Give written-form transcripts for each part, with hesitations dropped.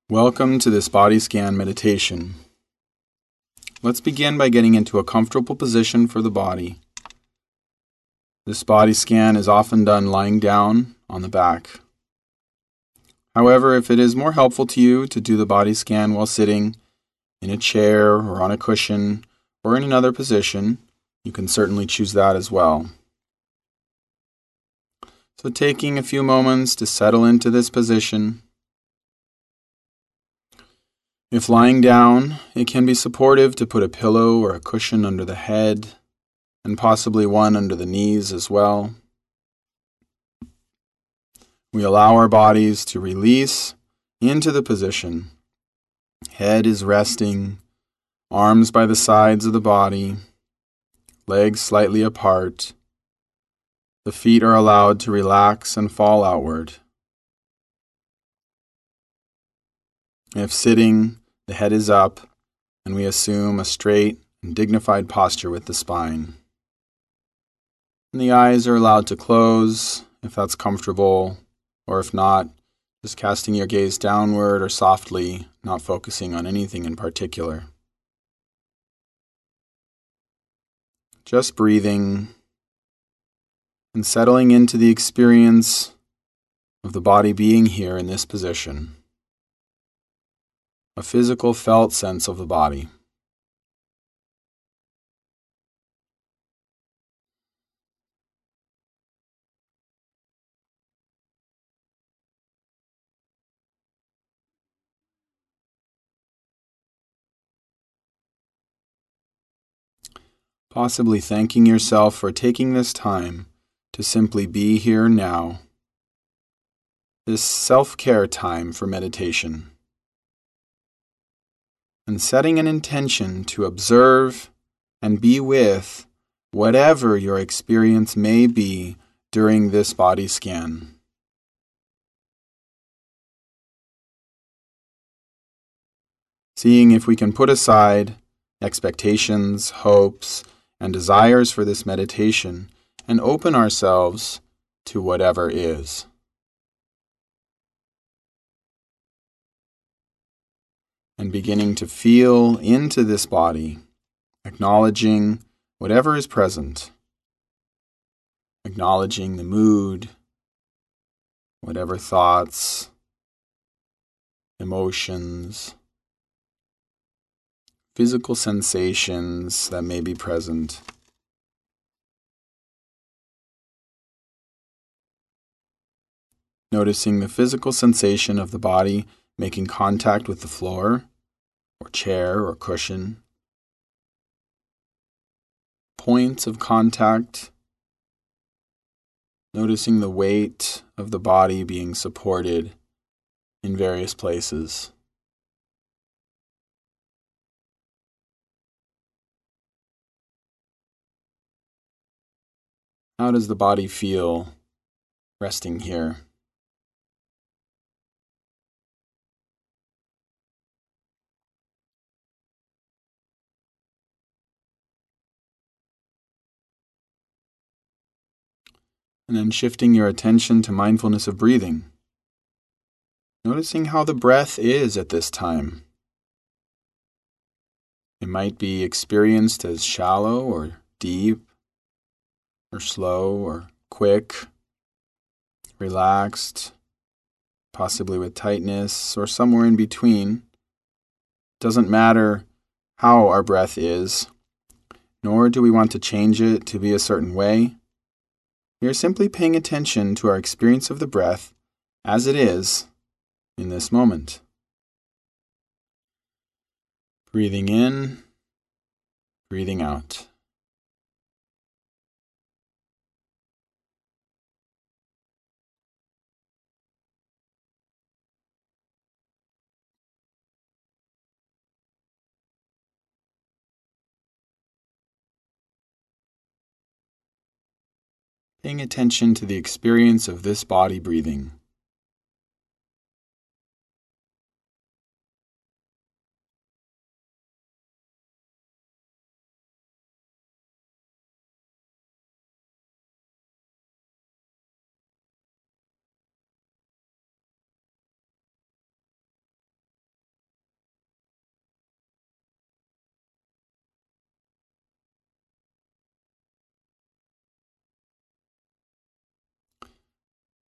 Welcome to this body scan meditation. Let's begin by getting into a comfortable position for the body. This body scan is often done lying down on the back. However, if it is more helpful to you to do the body scan while sitting in a chair or on a cushion or in another position, you can certainly choose that as well. So taking a few moments to settle into this position. If lying down, it can be supportive to put a pillow or a cushion under the head, and possibly one under the knees as well. We allow our bodies to release into the position. Head is resting, arms by the sides of the body, legs slightly apart. The feet are allowed to relax and fall outward. If sitting, the head is up, and we assume a straight and dignified posture with the spine. And the eyes are allowed to close if that's comfortable, or if not, just casting your gaze downward or softly, not focusing on anything in particular. Just breathing and settling into the experience of the body being here in this position. A physical felt sense of the body. Possibly thanking yourself for taking this time to simply be here now. This self-care time for meditation. And setting an intention to observe and be with whatever your experience may be during this body scan. Seeing if we can put aside expectations, hopes, and desires for this meditation and open ourselves to whatever is. And beginning to feel into this body, acknowledging whatever is present, acknowledging the mood, whatever thoughts, emotions, physical sensations that may be present. Noticing the physical sensation of the body making contact with the floor, or chair, or cushion. Points of contact. Noticing the weight of the body being supported in various places. How does the body feel resting here? And then shifting your attention to mindfulness of breathing. Noticing how the breath is at this time. It might be experienced as shallow or deep, or slow or quick, relaxed, possibly with tightness or somewhere in between. Doesn't matter how our breath is, nor do we want to change it to be a certain way. We are simply paying attention to our experience of the breath as it is in this moment. Breathing in, breathing out. Paying attention to the experience of this body breathing.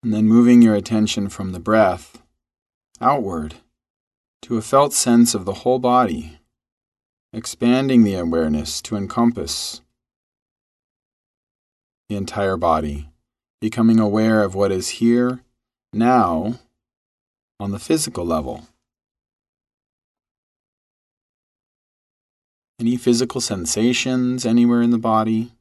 And then moving your attention from the breath outward to a felt sense of the whole body, expanding the awareness to encompass the entire body, becoming aware of what is here, now, on the physical level. Any physical sensations anywhere in the body?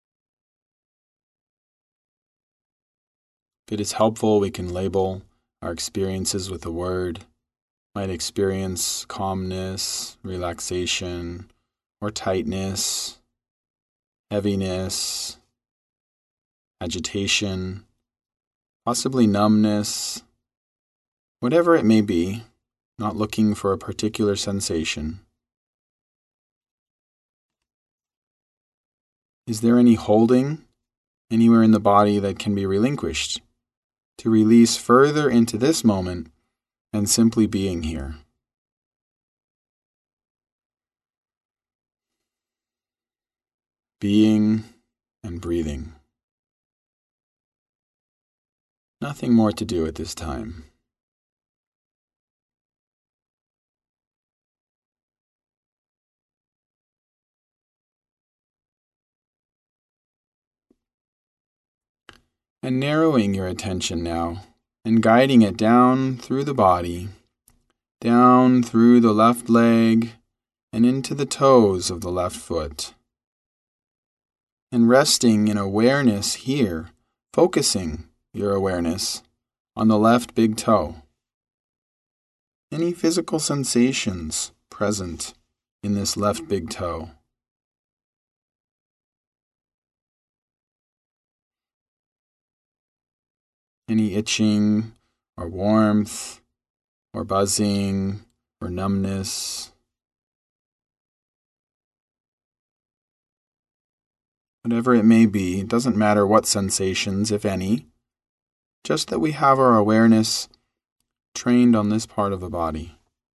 If it is helpful, we can label our experiences with a word. Might experience calmness, relaxation, or tightness, heaviness, agitation, possibly numbness, whatever it may be, not looking for a particular sensation. Is there any holding anywhere in the body that can be relinquished to release further into this moment and simply being here? Being and breathing. Nothing more to do at this time. And narrowing your attention now and guiding it down through the body, down through the left leg and into the toes of the left foot. And resting in awareness here, focusing your awareness on the left big toe. Any physical sensations present in this left big toe? Any itching or warmth or buzzing or numbness? Whatever it may be, it doesn't matter what sensations, if any, just that we have our awareness trained on this part of the body.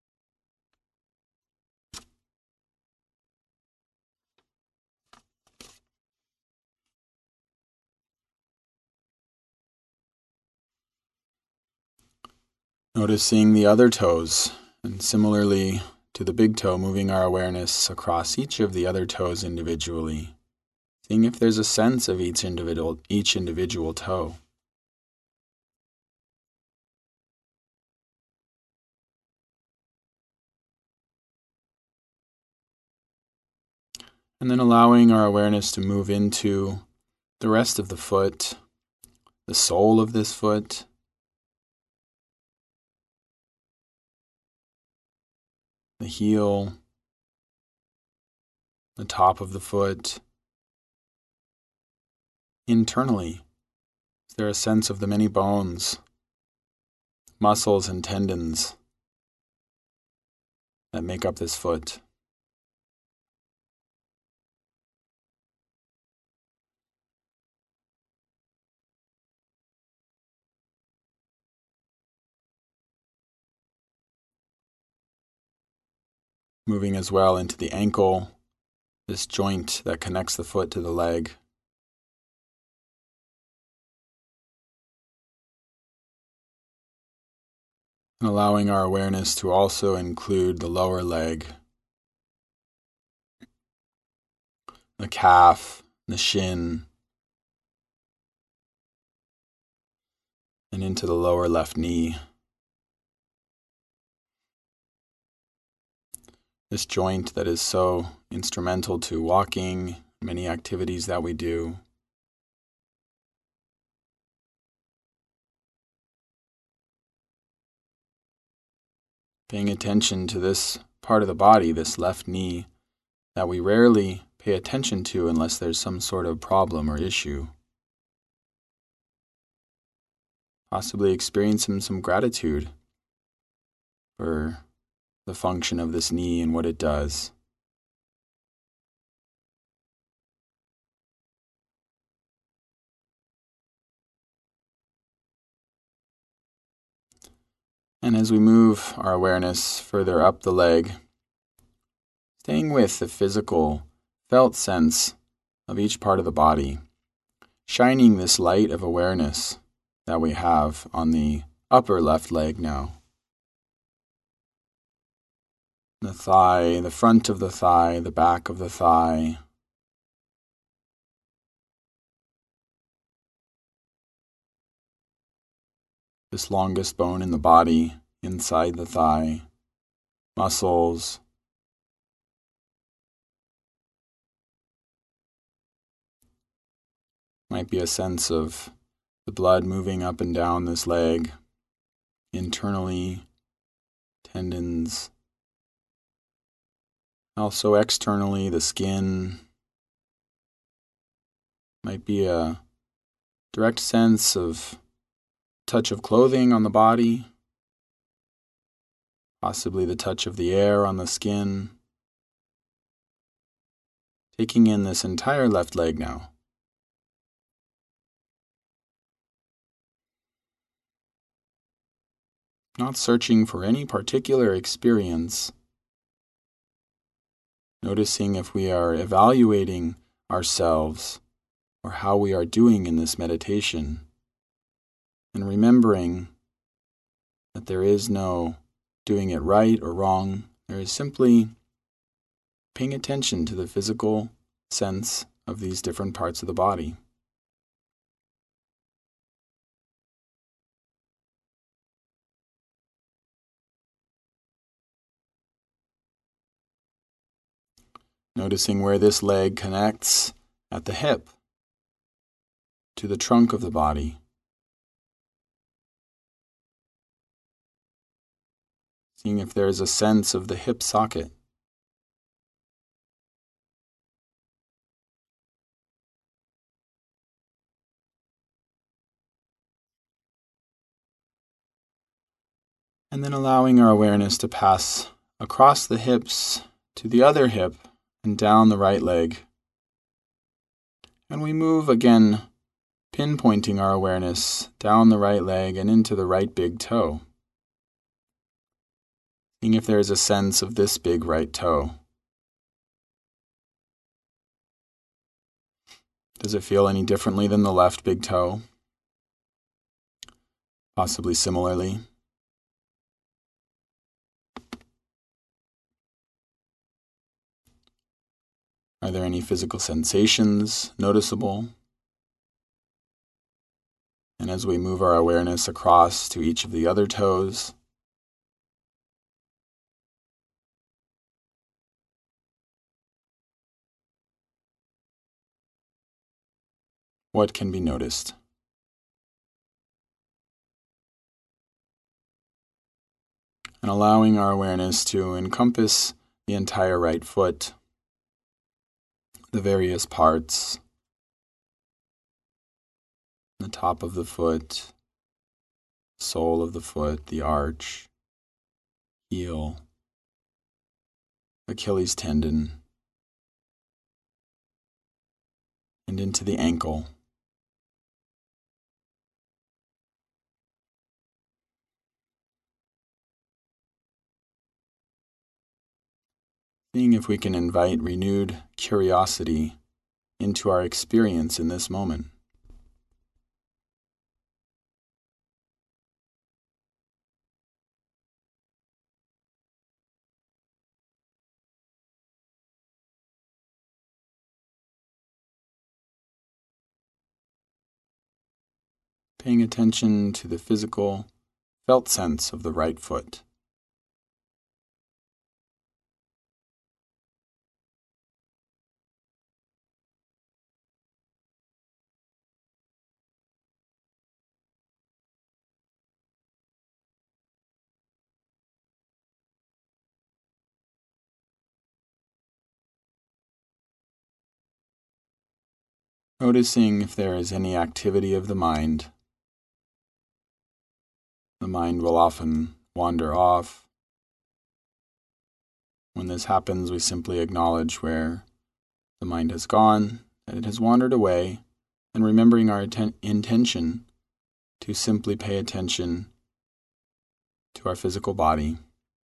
Noticing the other toes, and similarly to the big toe, moving our awareness across each of the other toes individually, seeing if there's a sense of each individual toe. And then allowing our awareness to move into the rest of the foot, the sole of this foot, the heel, the top of the foot. Internally, is there a sense of the many bones, muscles, and tendons that make up this foot? Moving as well into the ankle, this joint that connects the foot to the leg. And allowing our awareness to also include the lower leg, the calf, the shin, and into the lower left knee. This joint that is so instrumental to walking, many activities that we do. Paying attention to this part of the body, this left knee, that we rarely pay attention to unless there's some sort of problem or issue. Possibly experiencing some gratitude for the function of this knee and what it does. And as we move our awareness further up the leg, staying with the physical, felt sense of each part of the body, shining this light of awareness that we have on the upper left leg now. The thigh, the front of the thigh, the back of the thigh. This longest bone in the body, inside the thigh, muscles. Might be a sense of the blood moving up and down this leg, internally, tendons. Also externally, the skin. Might be a direct sense of touch of clothing on the body, possibly the touch of the air on the skin. Taking in this entire left leg now. Not searching for any particular experience. Noticing if we are evaluating ourselves or how we are doing in this meditation. And remembering that there is no doing it right or wrong. There is simply paying attention to the physical sense of these different parts of the body. Noticing where this leg connects at the hip to the trunk of the body. Seeing if there is a sense of the hip socket. And then allowing our awareness to pass across the hips to the other hip and down the right leg. And we move again, pinpointing our awareness down the right leg and into the right big toe. Seeing if there is a sense of this big right toe. Does it feel any differently than the left big toe? Possibly similarly. Are there any physical sensations noticeable? And as we move our awareness across to each of the other toes, what can be noticed? And allowing our awareness to encompass the entire right foot, the various parts, the top of the foot, sole of the foot, the arch, heel, Achilles tendon, and into the ankle. Seeing if we can invite renewed curiosity into our experience in this moment. Paying attention to the physical, felt sense of the right foot. Noticing if there is any activity of the mind. The mind will often wander off. When this happens, we simply acknowledge where the mind has gone, that it has wandered away, and remembering our intention to simply pay attention to our physical body.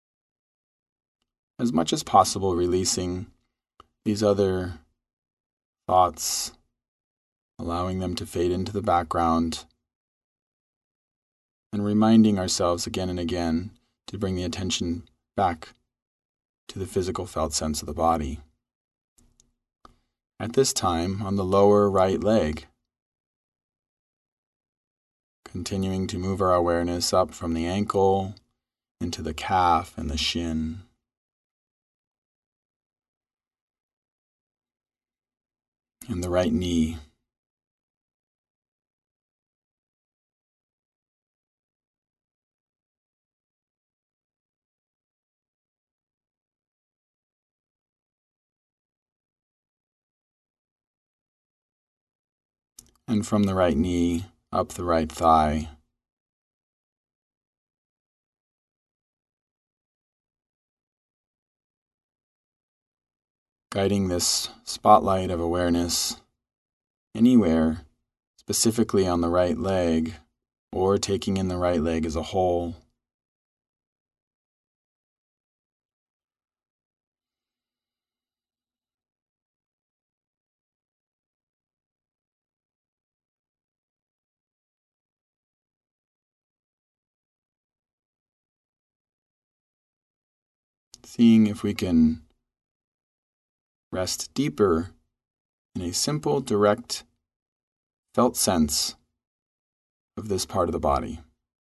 As much as possible, releasing these other thoughts, allowing them to fade into the background, and reminding ourselves again and again to bring the attention back to the physical felt sense of the body. At this time, on the lower right leg, continuing to move our awareness up from the ankle into the calf and the shin. And the right knee. And from the right knee, up the right thigh. Guiding this spotlight of awareness anywhere, specifically on the right leg, or taking in the right leg as a whole. Seeing if we can rest deeper in a simple, direct, felt sense of this part of the body.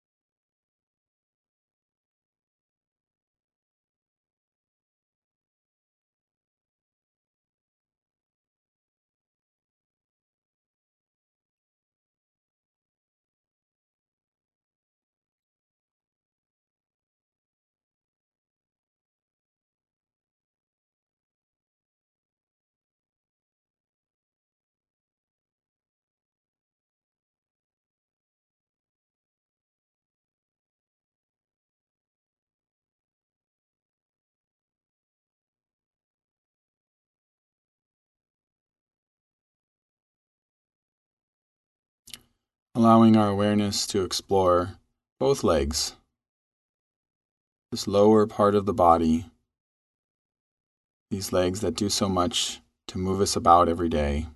Allowing our awareness to explore both legs, this lower part of the body, these legs that do so much to move us about every day.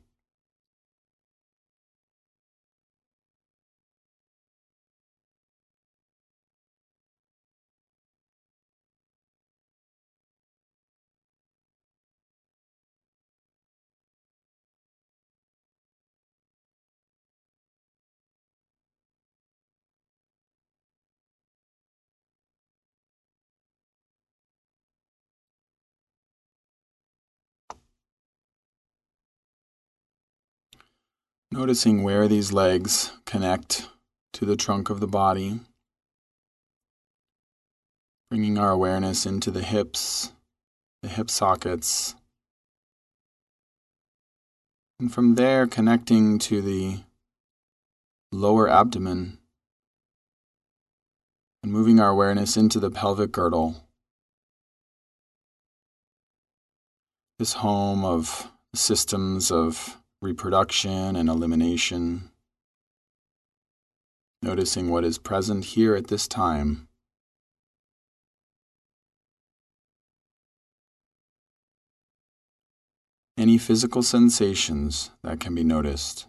Noticing where these legs connect to the trunk of the body, bringing our awareness into the hips, the hip sockets, and from there connecting to the lower abdomen and moving our awareness into the pelvic girdle, this home of systems of reproduction and elimination, noticing what is present here at this time. Any physical sensations that can be noticed.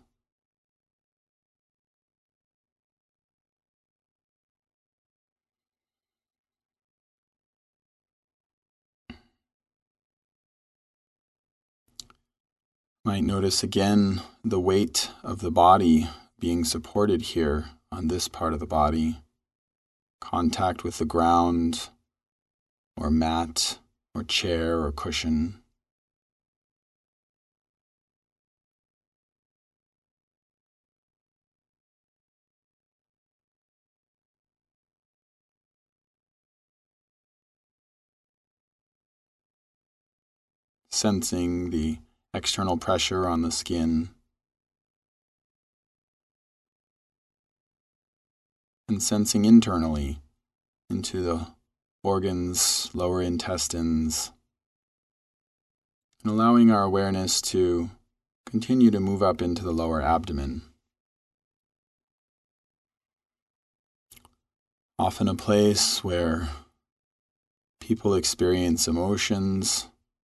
Might notice again the weight of the body being supported here on this part of the body, contact with the ground or mat or chair or cushion. Sensing the external pressure on the skin, and sensing internally into the organs, lower intestines, and allowing our awareness to continue to move up into the lower abdomen. Often a place where people experience emotions,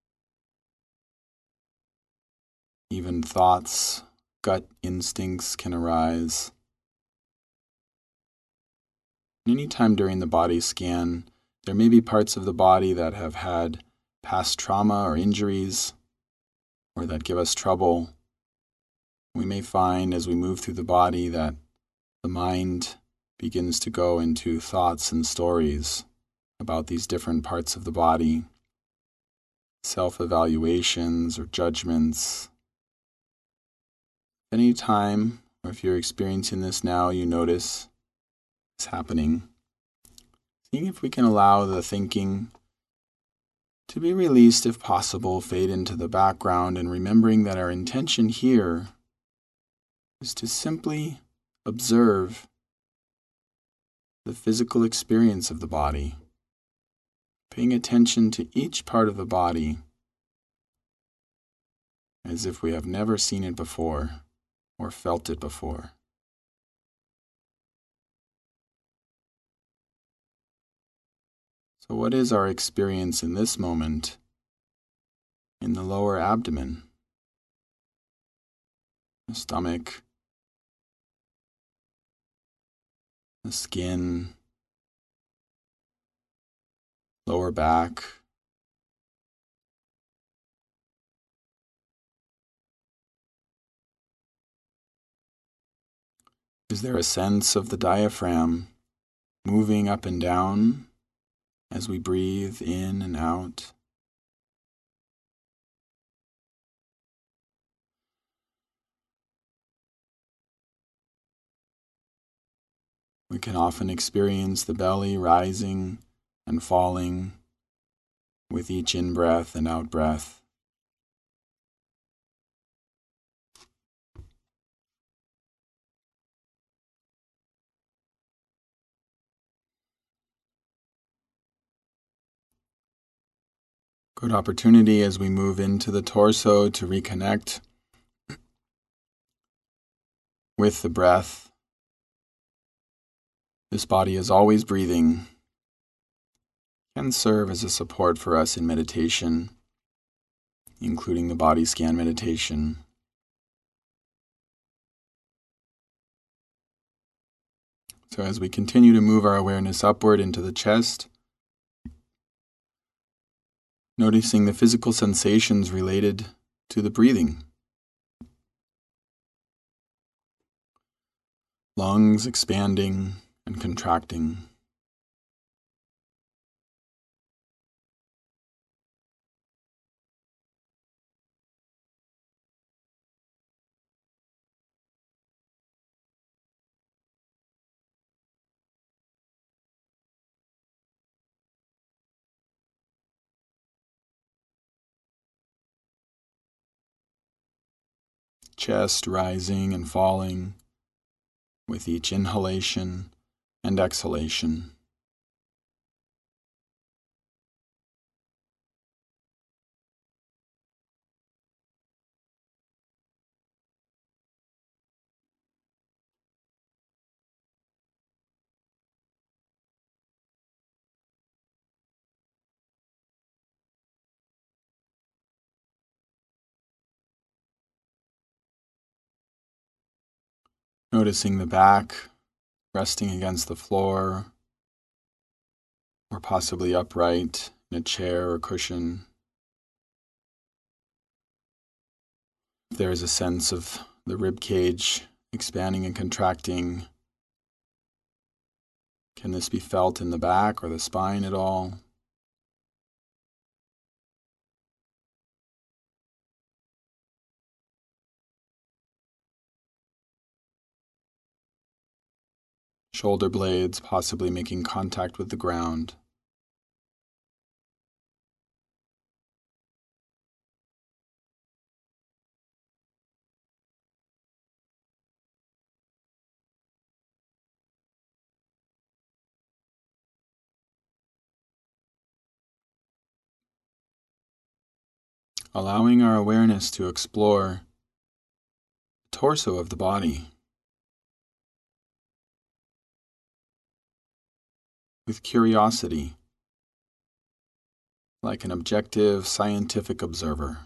even thoughts, gut instincts can arise. Anytime during the body scan, there may be parts of the body that have had past trauma or injuries, or that give us trouble. We may find as we move through the body that the mind begins to go into thoughts and stories about these different parts of the body, self-evaluations or judgments. Any time, or if you're experiencing this now, you notice it's happening. Seeing if we can allow the thinking to be released if possible, fade into the background, and remembering that our intention here is to simply observe the physical experience of the body, paying attention to each part of the body as if we have never seen it before or felt it before. So what is our experience in this moment in the lower abdomen, the stomach, the skin, lower back? Is there a sense of the diaphragm moving up and down as we breathe in and out? We can often experience the belly rising and falling with each in-breath and out-breath. Good opportunity as we move into the torso to reconnect with the breath. This body is always breathing, can serve as a support for us in meditation, including the body scan meditation. So as we continue to move our awareness upward into the chest, noticing the physical sensations related to the breathing. Lungs expanding and contracting. Chest rising and falling with each inhalation and exhalation. Noticing the back resting against the floor or possibly upright in a chair or cushion. If there is a sense of the rib cage expanding and contracting, can this be felt in the back or the spine at all? Shoulder blades possibly making contact with the ground. Allowing our awareness to explore the torso of the body with curiosity, like an objective scientific observer.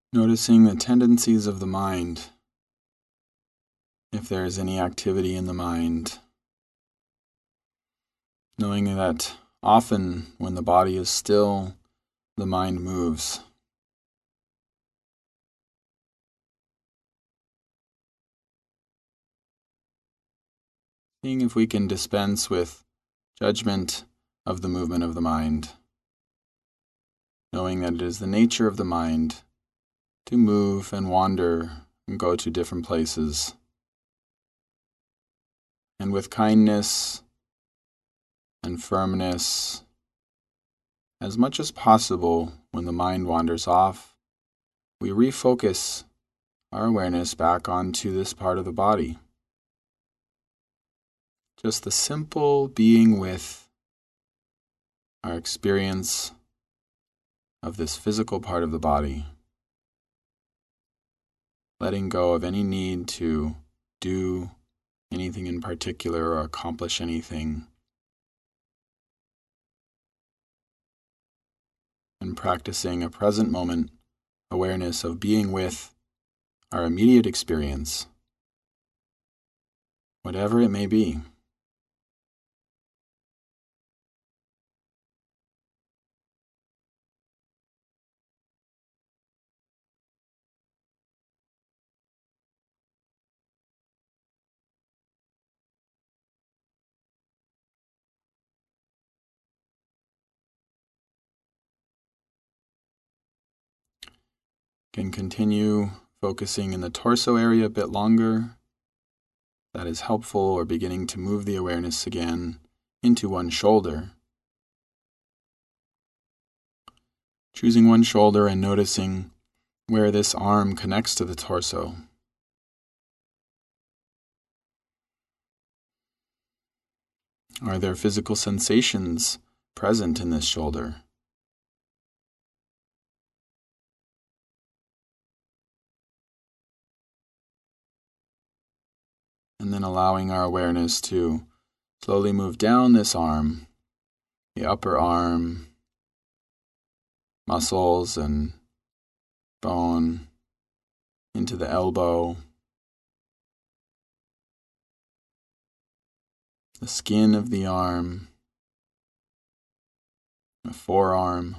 Noticing the tendencies of the mind, if there is any activity in the mind. Knowing that often when the body is still, the mind moves. Seeing if we can dispense with judgment of the movement of the mind. Knowing that it is the nature of the mind to move and wander and go to different places. And with kindness and firmness, as much as possible, when the mind wanders off, we refocus our awareness back onto this part of the body. Just the simple being with our experience of this physical part of the body. Letting go of any need to do anything in particular or accomplish anything. And practicing a present moment awareness of being with our immediate experience, whatever it may be. Can continue focusing in the torso area a bit longer. That is helpful, or beginning to move the awareness again into one shoulder. Choosing one shoulder and noticing where this arm connects to the torso. Are there physical sensations present in this shoulder? And then allowing our awareness to slowly move down this arm, the upper arm, muscles and bone, into the elbow, the skin of the arm, the forearm,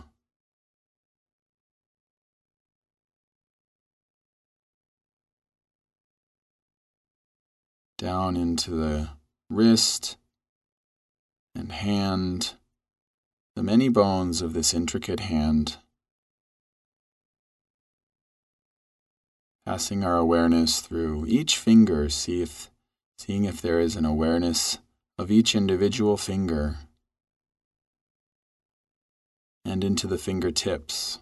down into the wrist and hand, the many bones of this intricate hand. Passing our awareness through each finger, seeing if there is an awareness of each individual finger, and into the fingertips.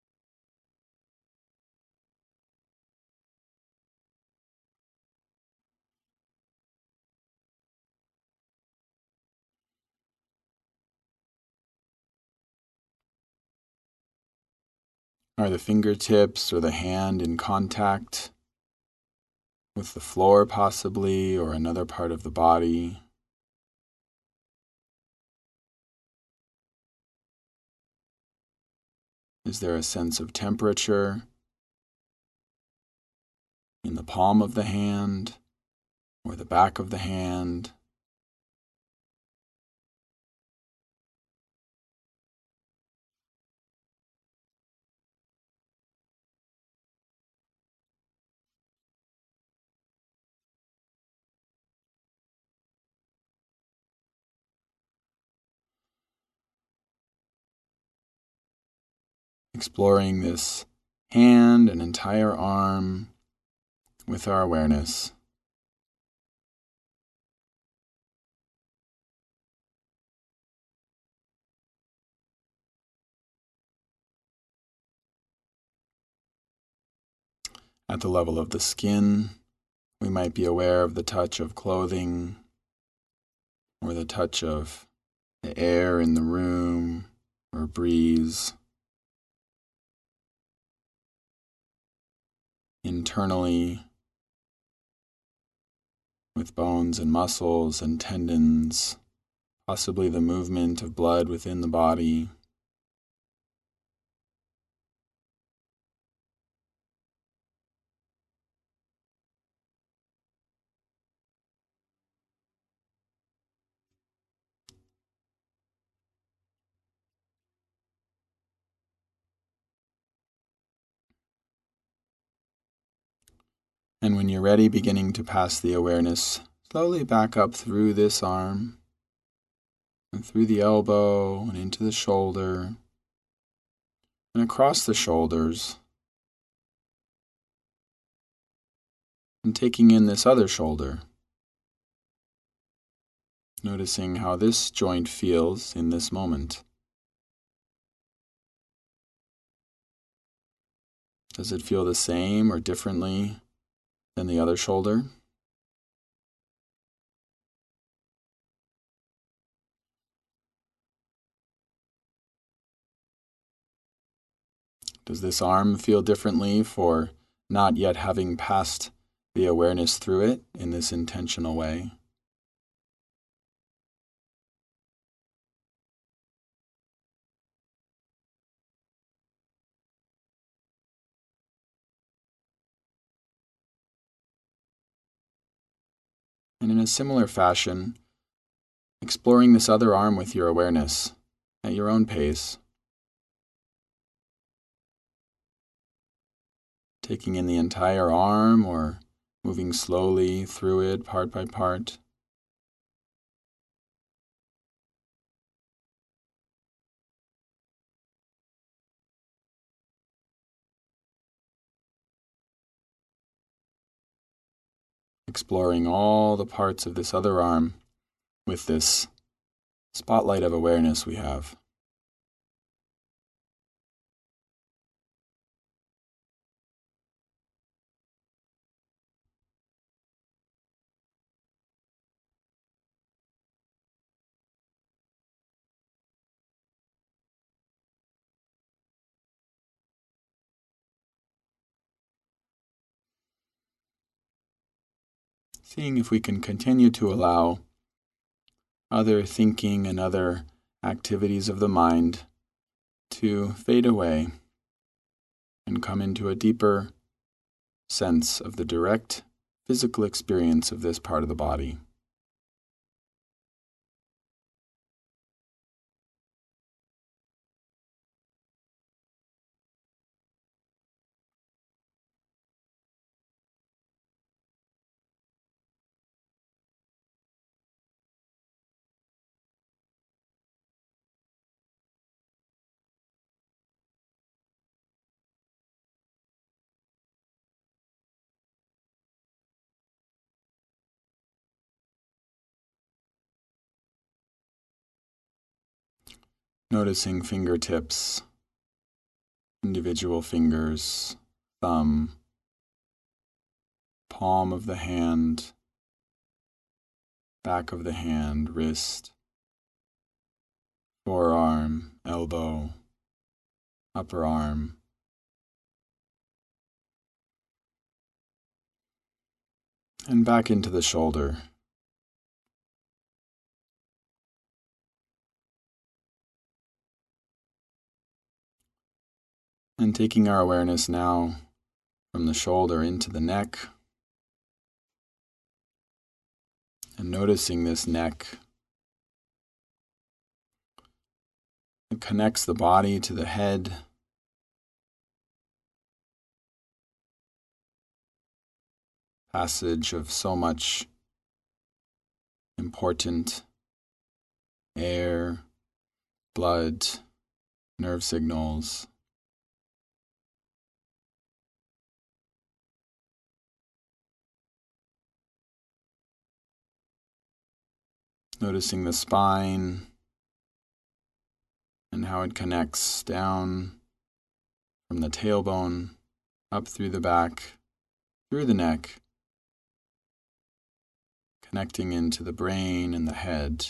Are the fingertips or the hand in contact with the floor possibly, or another part of the body? Is there a sense of temperature in the palm of the hand or the back of the hand? Exploring this hand and entire arm with our awareness. At the level of the skin, we might be aware of the touch of clothing or the touch of the air in the room or breeze. Internally, with bones and muscles and tendons, possibly the movement of blood within the body. And when you're ready, beginning to pass the awareness slowly back up through this arm and through the elbow and into the shoulder and across the shoulders, and taking in this other shoulder, noticing how this joint feels in this moment. Does it feel the same or differently than the other shoulder? Does this arm feel differently for not yet having passed the awareness through it in this intentional way? And in a similar fashion, exploring this other arm with your awareness at your own pace, taking in the entire arm or moving slowly through it part by part. Exploring all the parts of this other arm with this spotlight of awareness we have. Seeing if we can continue to allow other thinking and other activities of the mind to fade away and come into a deeper sense of the direct physical experience of this part of the body. Noticing fingertips, individual fingers, thumb, palm of the hand, back of the hand, wrist, forearm, elbow, upper arm, and back into the shoulder. And taking our awareness now from the shoulder into the neck, and noticing this neck. It connects the body to the head, passage of so much important air, blood, nerve signals. Noticing the spine and how it connects down from the tailbone, up through the back, through the neck, connecting into the brain and the head.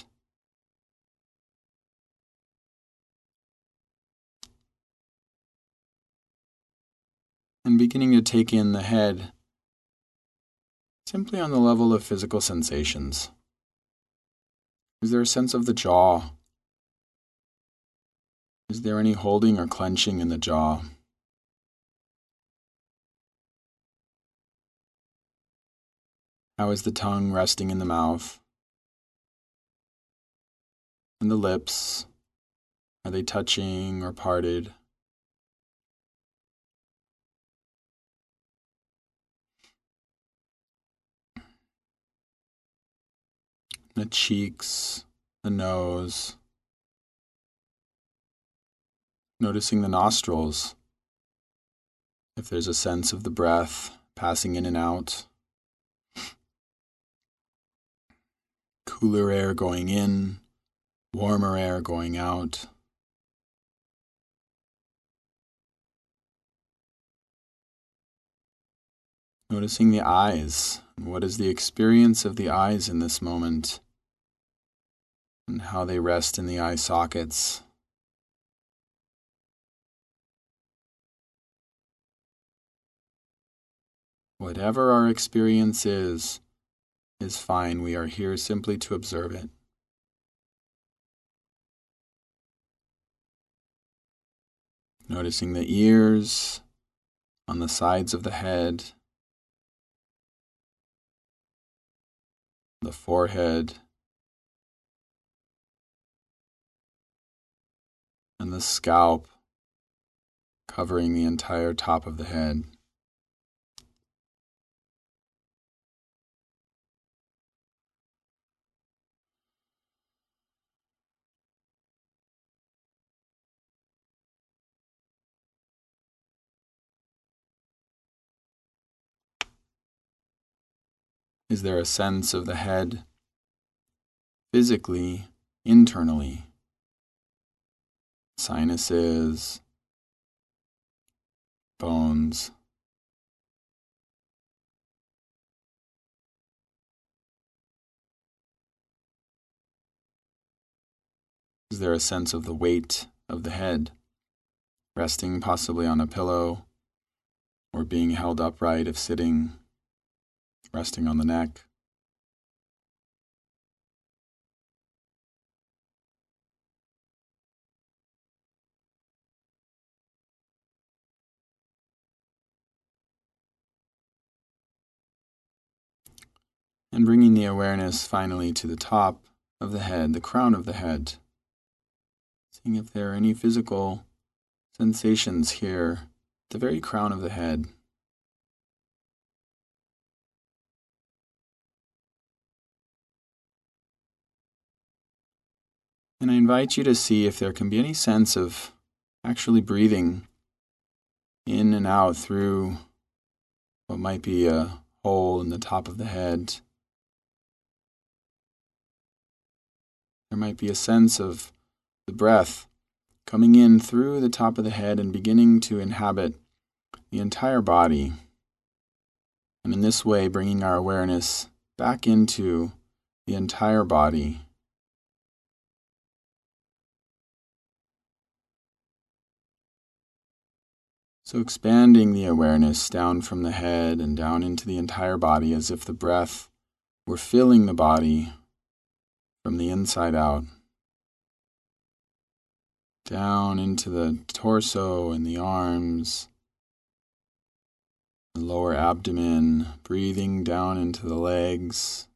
And beginning to take in the head simply on the level of physical sensations. Is there a sense of the jaw? Is there any holding or clenching in the jaw? How is the tongue resting in the mouth? And the lips, are they touching or parted? the cheeks, the nose, noticing the nostrils, if there's a sense of the breath passing in and out, cooler air going in, warmer air going out. Noticing the eyes. What is the experience of the eyes in this moment, and how they rest in the eye sockets. Whatever our experience is fine. We are here simply to observe it. Noticing the ears on the sides of the head, the forehead, and the scalp covering the entire top of the head. Is there a sense of the head physically, internally? Sinuses, bones. Is there a sense of the weight of the head, resting possibly on a pillow, or being held upright if sitting, resting on the neck? And bringing the awareness finally to the top of the head, the crown of the head. Seeing if there are any physical sensations here at the very crown of the head. And I invite you to see if there can be any sense of actually breathing in and out through what might be a hole in the top of the head. There might be a sense of the breath coming in through the top of the head and beginning to inhabit the entire body. And in this way, bringing our awareness back into the entire body. So expanding the awareness down from the head and down into the entire body as if the breath were filling the body from the inside out. Down into the torso and the arms, the lower abdomen, breathing down into the legs,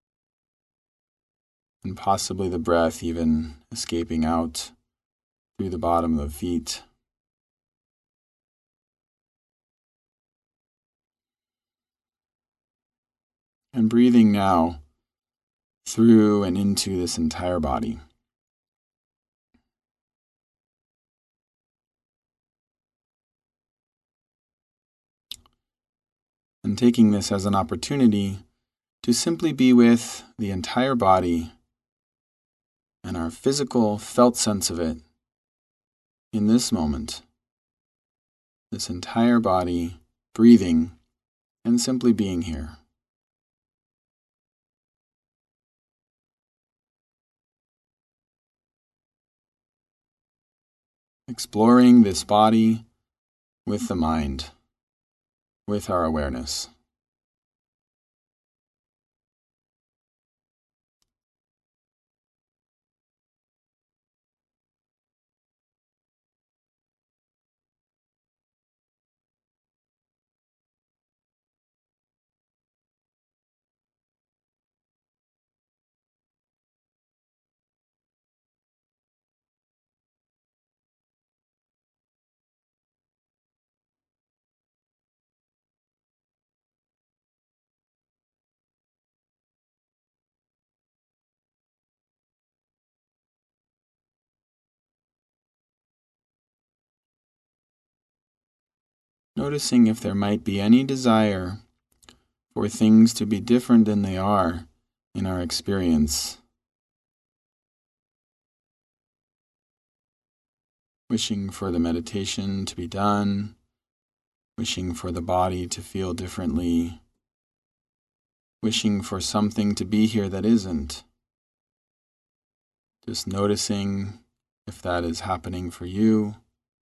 and possibly the breath even escaping out through the bottom of the feet. And breathing now through and into this entire body. And taking this as an opportunity to simply be with the entire body and our physical felt sense of it in this moment. This entire body breathing and simply being here. Exploring this body with the mind, with our awareness. noticing if there might be any desire for things to be different than they are in our experience. Wishing for the meditation to be done, wishing for the body to feel differently, wishing for something to be here that isn't. Just noticing if that is happening for you.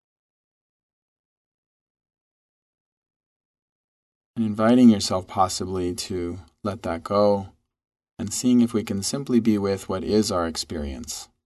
And inviting yourself possibly to let that go and seeing if we can simply be with what is our experience.